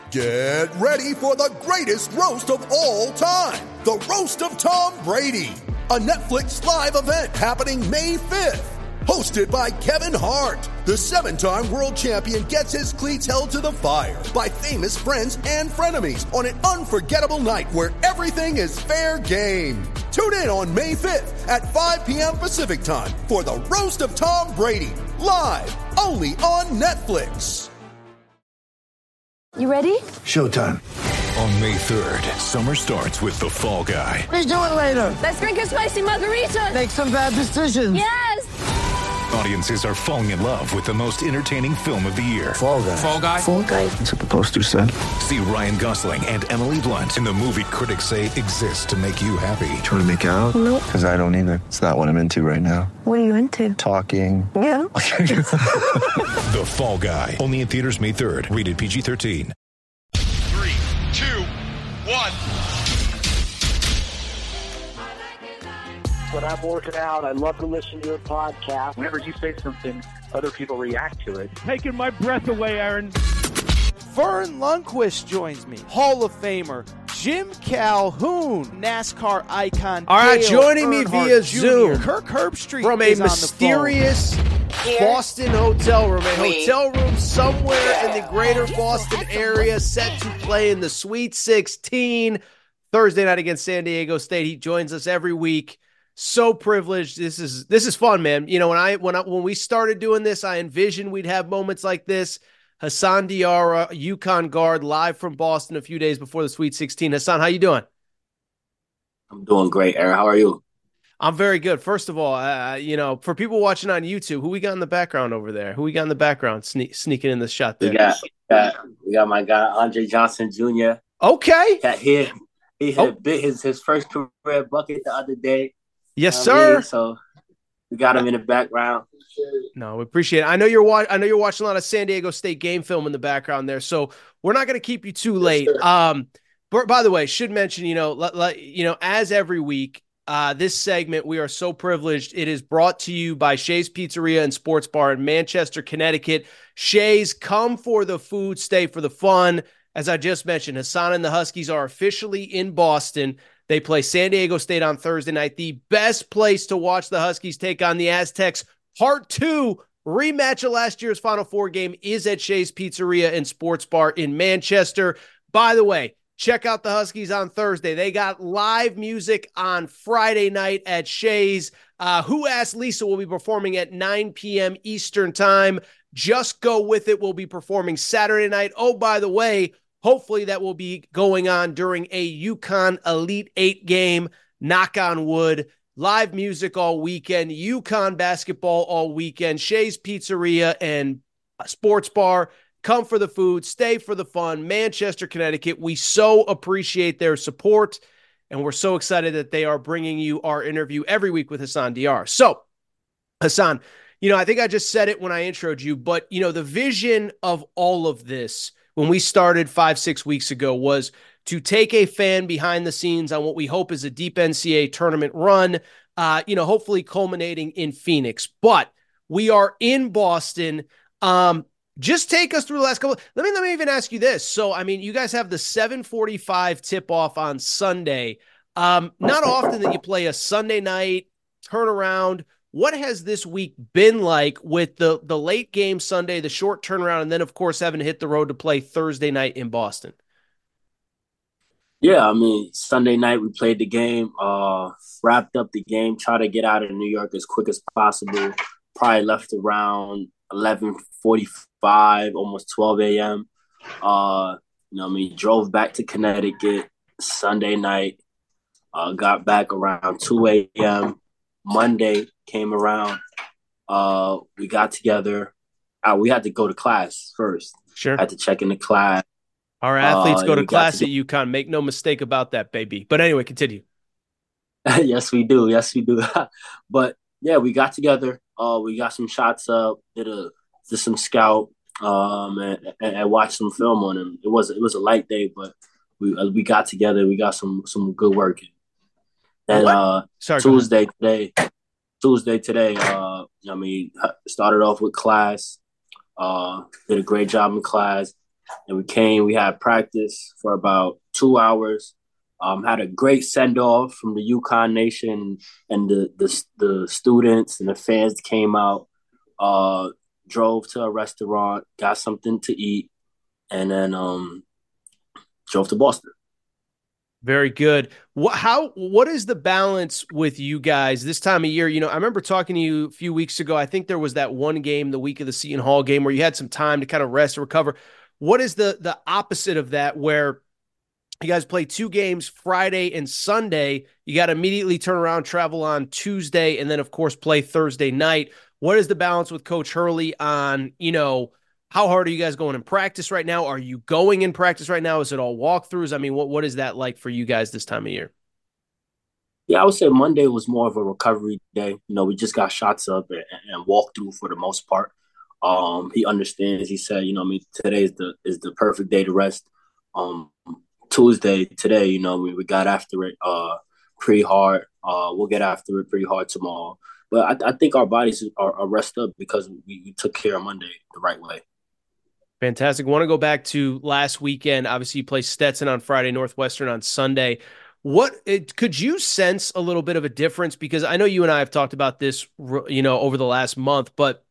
Get ready for the greatest roast of all time, the Roast of Tom Brady, a Netflix live event happening May 5th. Hosted by Kevin Hart, the 7-time world champion gets his cleats held to the fire by famous friends and frenemies on an unforgettable night where everything is fair game. Tune in on May 5th at 5 p.m. Pacific time for the Roast of Tom Brady, live only on Netflix. You ready? Showtime. On May 3rd, summer starts with The Fall Guy. Let's do it later. Let's drink a spicy margarita. Make some bad decisions. Yes! Audiences are falling in love with the most entertaining film of the year. Fall Guy. Fall Guy? Fall Guy. That's what the poster said. See Ryan Gosling and Emily Blunt in the movie critics say exists to make you happy. Trying to make it out? Nope. Because I don't either. It's not what I'm into right now. What are you into? Talking. Yeah. The Fall Guy. Only in theaters May 3rd. Rated PG-13. 3, 2, 1. When I'm working out, I love to listen to your podcast. Whenever you say something, other people react to it. Taking my breath away, Aaron. Vern Lundquist joins me. Hall of Famer Jim Calhoun, NASCAR icon. All right, Dale joining me Earnhardt via Jr. Zoom Kirk Herbstreit from a is on the mysterious Boston hotel room, hotel room somewhere in the greater Boston area, set to play in the Sweet 16 Thursday night against San Diego State. He joins us every week. So privileged. This is fun, man. You know, when we started doing this, I envisioned we'd have moments like this. Hassan Diarra, UConn guard, live from Boston a few days before the Sweet 16. Hassan, how you doing? I'm doing great, Aaron. How are you? I'm very good. First of all, you know, for people watching on YouTube, who we got in the background over there? Who we got in the background sneaking in the shot there? We got my guy Andre Johnson Jr. Okay. He hit his first career bucket the other day. Yes, sir. So we got him in the background. No, we appreciate it. I know you're watching a lot of San Diego State game film in the background there, so we're not going to keep you too late. But by the way, should mention, you know, as every week, this segment, we are so privileged. It is brought to you by Shea's Pizzeria and Sports Bar in Manchester, Connecticut. Shea's, come for the food, stay for the fun. As I just mentioned, Hassan and the Huskies are officially in Boston. They play San Diego State on Thursday night. The best place to watch the Huskies take on the Aztecs. Part 2, rematch of last year's Final Four game, is at Shea's Pizzeria and Sports Bar in Manchester. By the way, check out the Huskies on Thursday. They got live music on Friday night at Shea's. Who Asked Lisa will be performing at 9 p.m. Eastern time. Just Go With It will be performing Saturday night. Oh, by the way, hopefully that will be going on during a UConn Elite 8 game. Knock on wood. Live music all weekend. UConn basketball all weekend. Shea's Pizzeria and Sports Bar. Come for the food. Stay for the fun. Manchester, Connecticut. We so appreciate their support, and we're so excited that they are bringing you our interview every week with Hassan Diarra. So, Hassan, you know, I think I just said it when I introed you, but, you know, the vision of all of this when we started 5-6 weeks ago was to take a fan behind the scenes on what we hope is a deep NCAA tournament run, hopefully culminating in Phoenix. But we are in Boston. Just take us through the last couple. Let me even ask you this. So, I mean, you guys have the 7:45 tip-off on Sunday. Not often that you play a Sunday night turnaround. What has this week been like with the late game Sunday, the short turnaround, and then, of course, having to hit the road to play Thursday night in Boston? Yeah, I mean, Sunday night we played the game, wrapped up the game, tried to get out of New York as quick as possible. Probably left around 11:45, almost 12 a.m. Drove back to Connecticut Sunday night, got back around 2 a.m. Monday came around. We got together. We had to go to class first. Sure. Had to check in the class. Our athletes go to class at UConn. Make no mistake about that, baby. But anyway, continue. Yes, we do. But yeah, we got together. We got some shots up. Did some scout. And watched some film on him. It was a light day, but we got together. We got some good work in. And Tuesday today. Started off with class. Did a great job in class. And we came, we had practice for about 2 hours. Had a great send off from the UConn Nation, and the students and the fans came out. Drove to a restaurant, got something to eat, and then drove to Boston. Very good. What is the balance with you guys this time of year? I remember talking to you a few weeks ago. I think there was that one game, the week of the Seton Hall game, where you had some time to kind of rest and recover. What is the opposite of that, where you guys play 2 games, Friday and Sunday? You got to immediately turn around, travel on Tuesday, and then, of course, play Thursday night. What is the balance with Coach Hurley on, how hard are you guys going in practice right now? Are you going in practice right now? Is it all walkthroughs? I mean, what is that like for you guys this time of year? Yeah, I would say Monday was more of a recovery day. We just got shots up and walked through for the most part. He understands. He said, today is the perfect day to rest. Tuesday, today, we got after it pretty hard. We'll get after it pretty hard tomorrow. But I think our bodies are rested up because we took care of Monday the right way. Fantastic. Want to go back to last weekend. Obviously, you play Stetson on Friday, Northwestern on Sunday. Could you sense a little bit of a difference? Because I know you and I have talked about this, over the last month, but,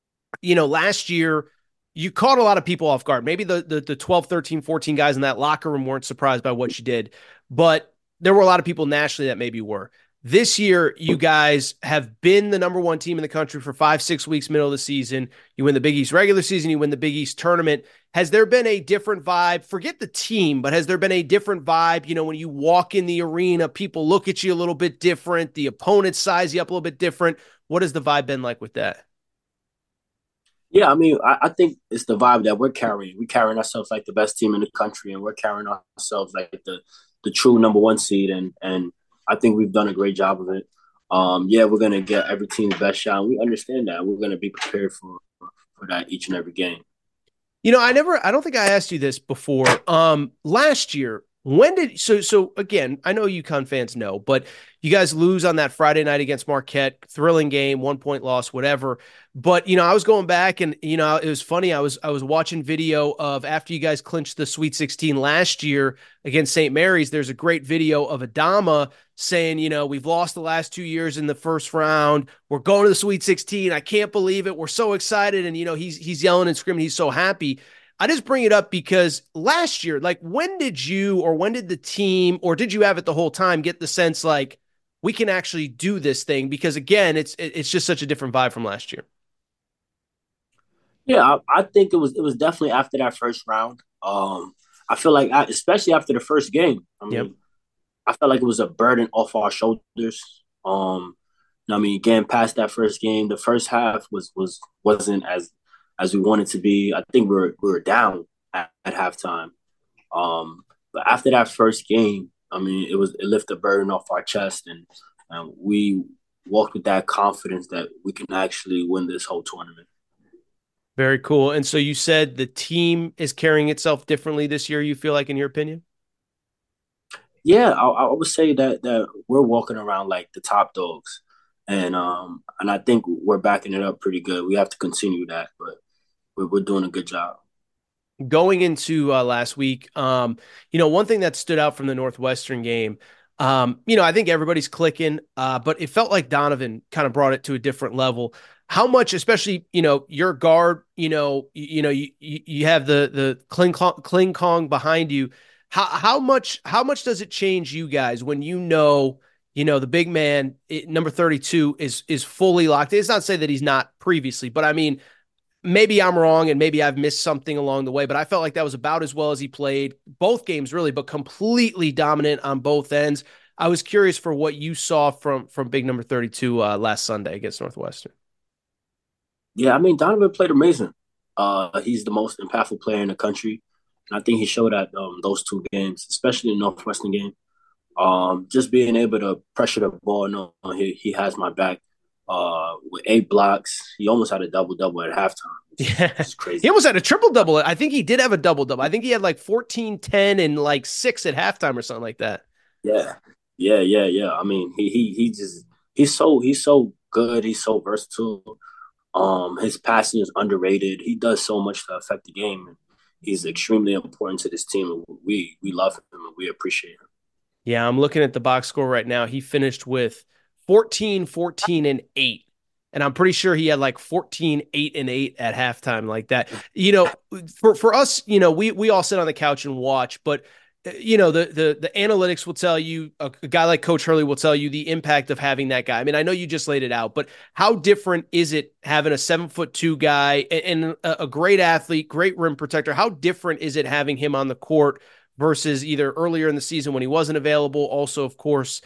last year you caught a lot of people off guard. Maybe the 12, 13, 14 guys in that locker room weren't surprised by what you did, but there were a lot of people nationally that maybe were. This year, you guys have been the number 1 team in the country for 5-6 weeks, middle of the season. You win the Big East regular season, you win the Big East tournament. Has there been a different vibe? Forget the team, but has there been a different vibe? When you walk in the arena, people look at you a little bit different. The opponents size you up a little bit different. What has the vibe been like with that? Yeah, I mean, I think it's the vibe that we're carrying. We're carrying ourselves like the best team in the country, and we're carrying ourselves like the true number 1 seed, and I think we've done a great job of it. We're going to get every team's best shot. And we understand that. We're going to be prepared for that each and every game. I don't think I asked you this before. Last year, so again, I know UConn fans know, but you guys lose on that Friday night against Marquette, thrilling game, 1-point loss, whatever. But, I was going back and, it was funny. I was watching video of after you guys clinched the Sweet 16 last year against St. Mary's. There's a great video of Adama saying, we've lost the last 2 years in the first round. We're going to the Sweet 16. I can't believe it. We're so excited. And, he's yelling and screaming. He's so happy. I just bring it up because last year, like when did the team, or did you have it the whole time, get the sense like we can actually do this thing? Because again, it's just such a different vibe from last year. Yeah, I think it was definitely after that first round. I feel like, especially after the first game, I felt like it was a burden off our shoulders. Getting past that first game, the first half wasn't as we wanted to be. I think we were down at halftime. But after that first game, it lifted a burden off our chest, and we walked with that confidence that we can actually win this whole tournament. Very cool. And so you said the team is carrying itself differently this year, you feel like, in your opinion? Yeah, I would say that we're walking around like the top dogs. And I think we're backing it up pretty good. We have to continue that, but we're doing a good job. Going into last week, one thing that stood out from the Northwestern game, I think everybody's clicking, but it felt like Donovan kind of brought it to a different level. How much, especially, your guard, you have the Kling Kong behind you. How much does it change you guys when the big man, number 32, is fully locked in? It's not to say that he's not previously, but I mean, maybe I'm wrong and maybe I've missed something along the way, but I felt like that was about as well as he played both games, really, but completely dominant on both ends. I was curious for what you saw from big number 32 last Sunday against Northwestern. Yeah, Donovan played amazing. He's the most impactful player in the country. And I think he showed at those 2 games, especially the Northwestern game. Just being able to pressure the ball. No, he has my back. With 8 blocks, he almost had a double-double at halftime. It's crazy. He almost had a triple-double. I think he did have a double-double. I think he had like 14, 10, and like 6 at halftime or something like that. Yeah. He's so good. He's so versatile. His passing is underrated. He does so much to affect the game. he's extremely important to this team, and we love him and we appreciate him. Yeah, I'm looking at the box score right now. He finished with 14, 14, and 8. And I'm pretty sure he had like 14, 8, and 8 at halftime like that. You know, for us, you know, we all sit on the couch and watch, but you know, the analytics will tell you, a guy like Coach Hurley will tell you the impact of having that guy. I mean, I know you just laid it out, but how different is it having a 7'2" guy and a great athlete, great rim protector? How different is it having him on the court versus either earlier in the season when he wasn't available? Also, of course,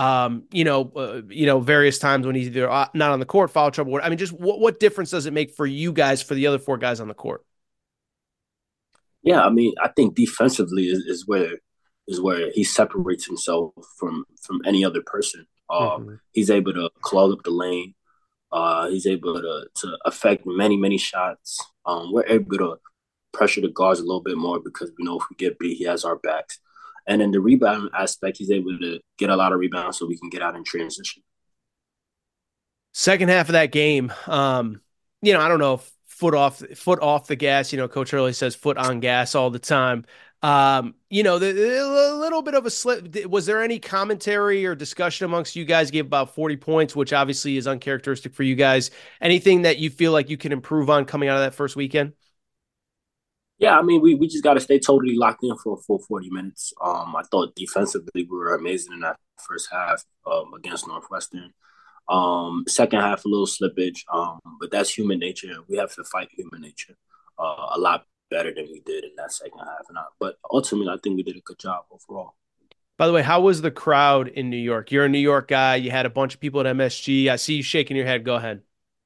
various times when he's either not on the court, foul trouble. I mean, just what difference does it make for you guys, for the other 4 guys on the court? Yeah, I mean, I think defensively is where he separates himself from any other person. He's able to clog up the lane. He's able to affect many shots. We're able to pressure the guards a little bit more because we know if we get beat, he has our backs. And in the rebound aspect, he's able to get a lot of rebounds so we can get out in transition. Second half of that game, I don't know if foot off the gas. You know, Coach Hurley says foot on gas all the time. A little bit of a slip. Was there any commentary or discussion amongst you guys? Gave about 40 points, which obviously is uncharacteristic for you guys. Anything that you feel like you can improve on coming out of that first weekend? Yeah, I mean, we just got to stay totally locked in for a full 40 minutes. I thought defensively we were amazing in that first half against Northwestern. Second half, a little slippage, but that's human nature. We have to fight human nature a lot better than we did in that second half. But ultimately, I think we did a good job overall. By the way, how was the crowd in New York? You're a New York guy. You had a bunch of people at MSG. I see you shaking your head. Go ahead.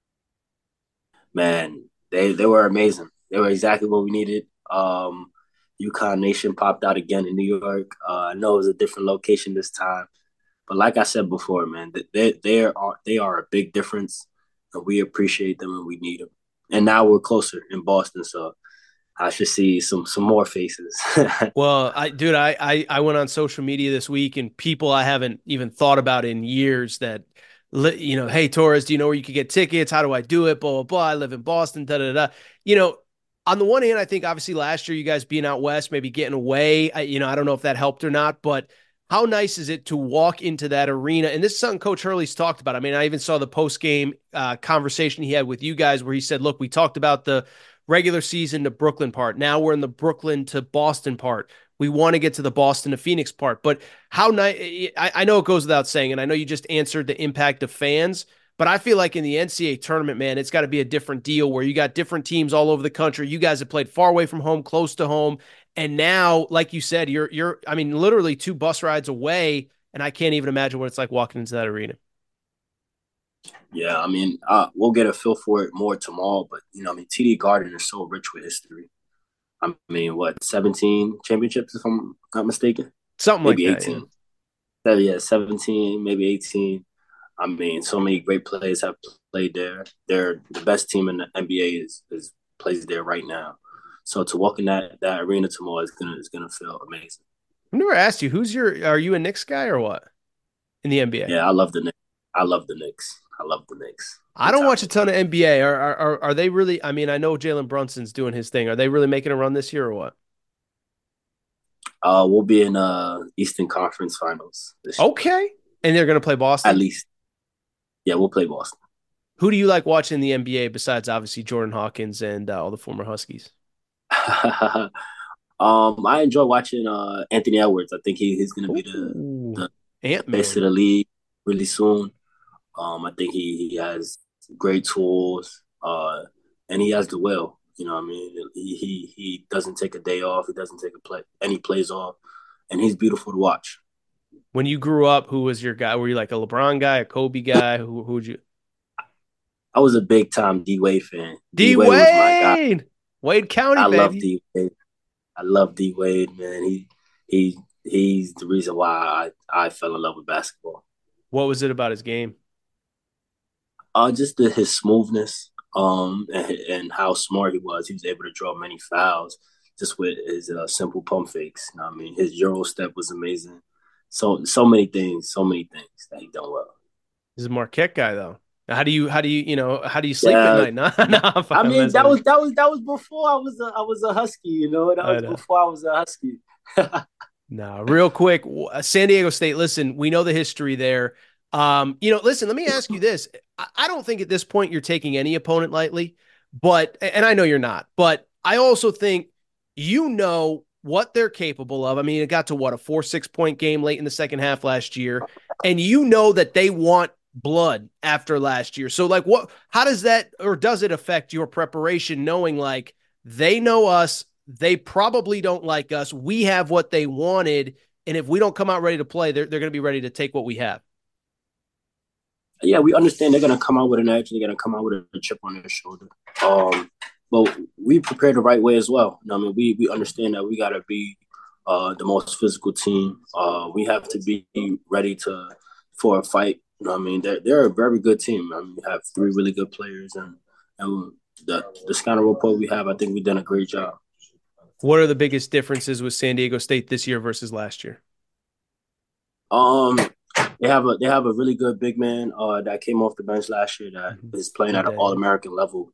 Man, they were amazing. They were exactly what we needed. UConn Nation popped out again in New York. I know it was a different location this time, but like I said before, man, they are a big difference, and we appreciate them and we need them. And now we're closer in Boston, so I should see some more faces. Well, I went on social media this week, and people I haven't even thought about in years that, you know, hey, Torres, do you know where you could get tickets? How do I do it? Blah, blah, blah. I live in Boston, da, da, da. You know, on the one hand, I think obviously last year you guys being out west, maybe getting away, I don't know if that helped or not, but how nice is it to walk into that arena? And this is something Coach Hurley's talked about. I mean, I even saw the post-game conversation he had with you guys where he said, look, we talked about the regular season to Brooklyn part. Now we're in the Brooklyn to Boston part. We want to get to the Boston to Phoenix part. But how nice, I know it goes without saying, and I know you just answered the impact of fans, but I feel like in the NCAA tournament, man, it's got to be a different deal where you got different teams all over the country. You guys have played far away from home, close to home. And now, like you said, you're literally 2 bus rides away, and I can't even imagine what it's like walking into that arena. Yeah, I mean, we'll get a feel for it more tomorrow, but, TD Garden is so rich with history. I mean, 17 championships, if I'm not mistaken? Something maybe like that. 18. Yeah, 17, maybe 18. I mean, so many great players have played there. They're the best team in the NBA is plays there right now. So to walk in that arena tomorrow is gonna feel amazing. I've never asked you, are you a Knicks guy or what in the NBA? Yeah, I love the Knicks. I love the Knicks. I don't watch a ton of NBA. Are they really? I mean, I know Jalen Brunson's doing his thing. Are they really making a run this year or what? We'll be in Eastern Conference Finals this year. Okay, and they're gonna play Boston at least. Yeah, we'll play Boston. Who do you like watching in the NBA besides obviously Jordan Hawkins and all the former Huskies? I enjoy watching Anthony Edwards. I think he's going to be the best of the league really soon. I think he has great tools, and he has the will. You know what I mean? He doesn't take a day off. He doesn't take any plays off, and he's beautiful to watch. When you grew up, who was your guy? Were you like a LeBron guy, a Kobe guy? Who would you? I was a big time D Wade fan. D Wade was my guy. Wade County, baby. Love D Wade. I love D Wade, man. He's the reason why I fell in love with basketball. What was it about his game? Just his smoothness, and how smart he was. He was able to draw many fouls just with his simple pump fakes. You know what I mean? His Euro step was amazing. So many things that he done well. He's a Marquette guy, though. How do you how do you sleep Yeah, at night? No, no, I I'm mean messing with that was before I was a Husky. You know, that you. I was know. before I was a Husky. No, real quick, San Diego State. Listen, we know the history there. Listen, let me ask you this. I don't think at this point you're taking any opponent lightly, and I know you're not, but I also think you know what they're capable of. I mean, it got to a 4-6 point game late in the second half last year, and you know that they want blood after last year. So, like, how does that, or does it affect your preparation, knowing like they know us? They probably don't like us. We have what they wanted. And if we don't come out ready to play, they're going to be ready to take what we have. Yeah, we understand they're going to come out with an edge. They're going to come out with a chip on their shoulder. But we prepare the right way as well. I mean, we understand that we got to be the most physical team. We have to be ready for a fight. You know what I mean? They're a very good team. I mean, we have 3 really good players. And the scouting report we have, I think we've done a great job. What are the biggest differences with San Diego State this year versus last year? They have a really good big man that came off the bench last year that is playing at an All-American level.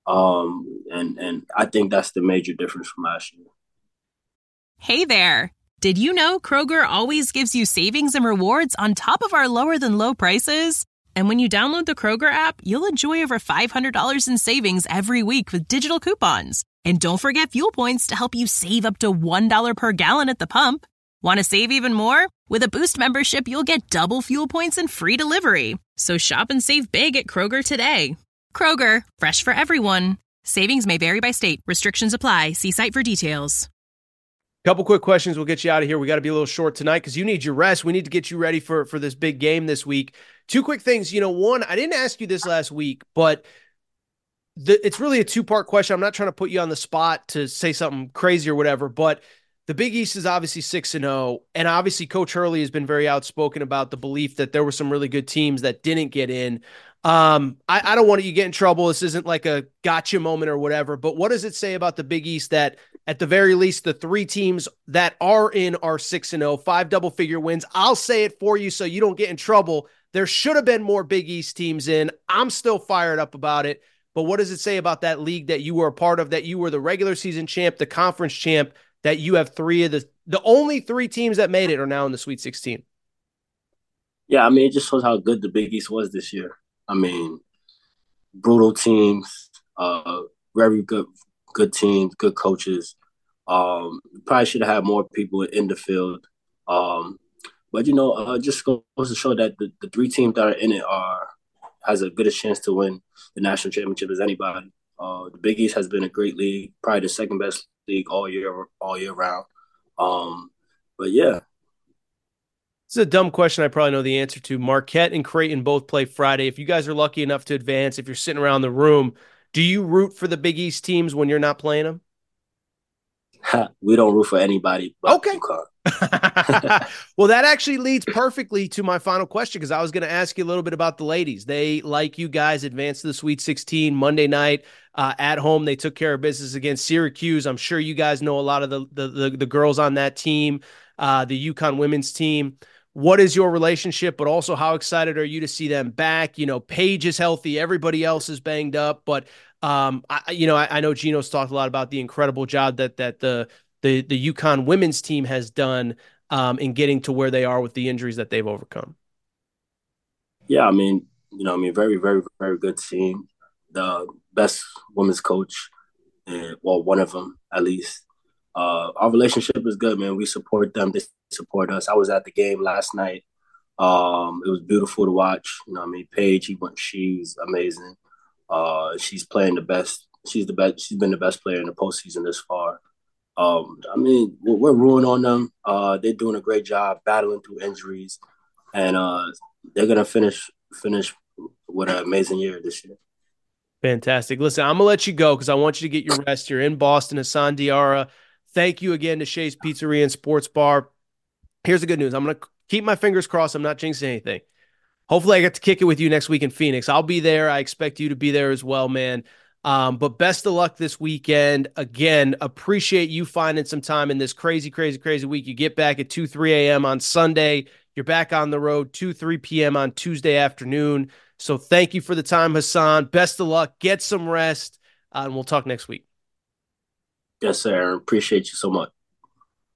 And I think that's the major difference from last year. Hey there. Did you know Kroger always gives you savings and rewards on top of our lower than low prices? And when you download the Kroger app, you'll enjoy over $500 in savings every week with digital coupons. And don't forget fuel points to help you save up to $1 per gallon at the pump. Want to save even more? With a Boost membership, you'll get double fuel points and free delivery. So shop and save big at Kroger today. Kroger, fresh for everyone. Savings may vary by state. Restrictions apply. See site for details. Couple quick questions. We'll get you out of here. We got to be a little short tonight because you need your rest. We need to get you ready for this big game this week. 2 quick things. One, I didn't ask you this last week, but it's really a 2-part question. I'm not trying to put you on the spot to say something crazy or whatever, but the Big East is obviously 6-0, and obviously Coach Hurley has been very outspoken about the belief that there were some really good teams that didn't get in. I don't want you to get in trouble. This isn't like a gotcha moment or whatever, but what does it say about the Big East that at the very least the 3 teams that are in are 6-0, 5 double-figure wins? I'll say it for you so you don't get in trouble. There should have been more Big East teams in. I'm still fired up about it. But what does it say about that league that you were a part of, that you were the regular season champ, the conference champ, that you have 3 of the only 3 teams that made it are now in the Sweet 16? Yeah, I mean, it just shows how good the Big East was this year. I mean, brutal teams, very good teams, good coaches. Probably should have had more people in the field. But, just goes to show that the 3 teams that are in it has a good a chance to win the national championship as anybody. The Big East has been a great league, probably the second best league all year round. But yeah. This is a dumb question I probably know the answer to. Marquette and Creighton both play Friday. If you guys are lucky enough to advance, if you're sitting around the room, do you root for the Big East teams when you're not playing them? We don't root for anybody but UConn. Well, that actually leads perfectly to my final question, because I was going to ask you a little bit about the ladies. They, like you guys, advanced to the Sweet 16 Monday night at home. They took care of business against Syracuse. I'm sure you guys know a lot of the girls on that team, the UConn women's team. What is your relationship, but also how excited are you to see them back? Paige is healthy. Everybody else is banged up, but I know Gino's talked a lot about the incredible job that the UConn women's team has done in getting to where they are with the injuries that they've overcome. Yeah, I mean, very, very, very good team. The best women's coach, one of them at least. Our relationship is good, man. We support them. They support us. I was at the game last night. It was beautiful to watch. Paige, she's amazing. She's playing the best. She's the best. She's been the best player in the postseason this far. We're rooting on them. They're doing a great job battling through injuries, and they're gonna finish with an amazing year this year. Fantastic. Listen, I'm gonna let you go because I want you to get your rest. You're in Boston, Hassan Diarra. Thank you again to Shea's Pizzeria and Sports Bar. Here's the good news. I'm gonna keep my fingers crossed. I'm not jinxing anything. Hopefully I get to kick it with you next week in Phoenix. I'll be there. I expect you to be there as well, man. But best of luck this weekend. Again, appreciate you finding some time in this crazy, crazy, crazy week. You get back at 2, 3 a.m. on Sunday. You're back on the road 2, 3 p.m. on Tuesday afternoon. So thank you for the time, Hassan. Best of luck. Get some rest, and we'll talk next week. Yes, sir. Appreciate you so much.